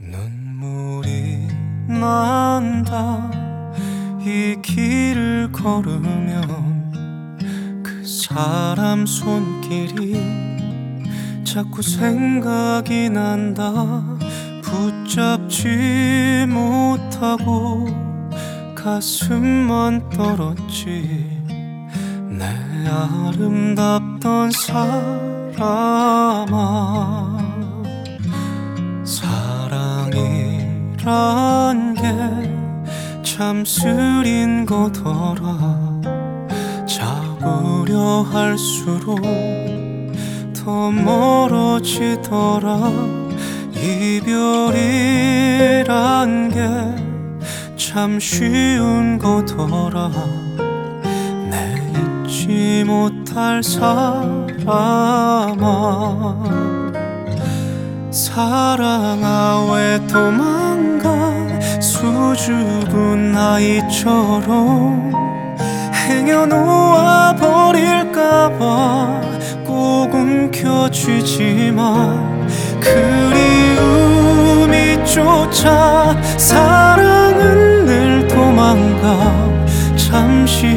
눈물이 난다. 이 길을 걸으면 그 사람 손길이 자꾸 생각이 난다. 붙잡지 못하고 가슴만 떨었지. 내 아름답던 사람아, 사랑이란 게 참 쓰린 거더라. 잡으려 할수록 더 멀어지더라. 이별이란 게 참 쉬운 거더라. 내 잊지 못할 사람아, 사랑아 왜 도망가. 수줍은 아이처럼 행여놓아 버릴까봐 꼭 움켜쥐지만 그리움이 쫓아 사랑은 늘 도망가. 잠시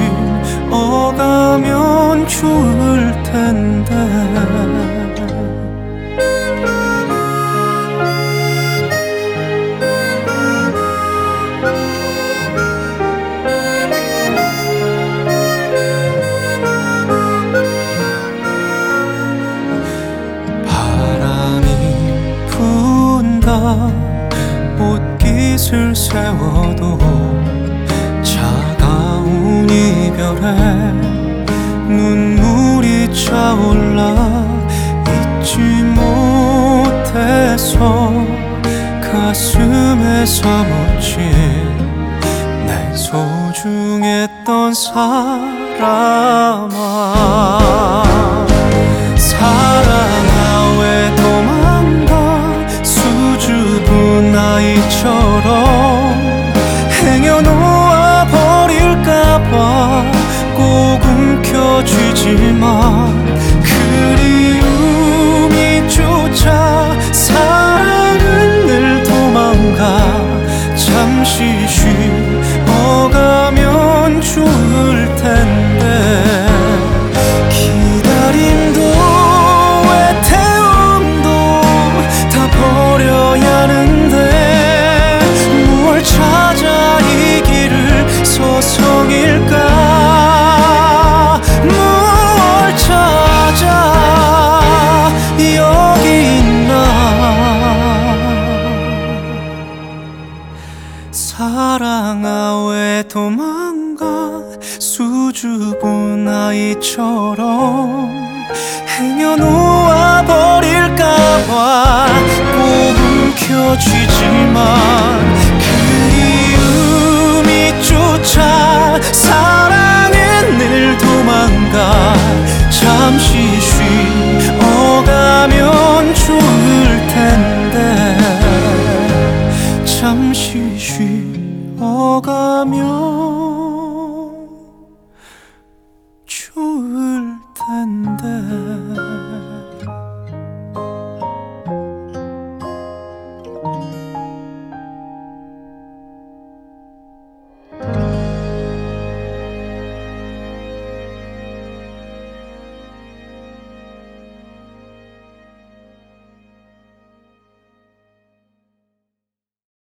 쉬어가면 좋을 텐데. 옷깃을 세워도 차가운 이별에 눈물이 차올라. 잊지 못해서 가슴에 사무친 내 소중했던 사람아, 사랑아 왜 도망가. 수줍은 아이처럼 행여놓아 버릴까봐 꼭 움켜쥐지만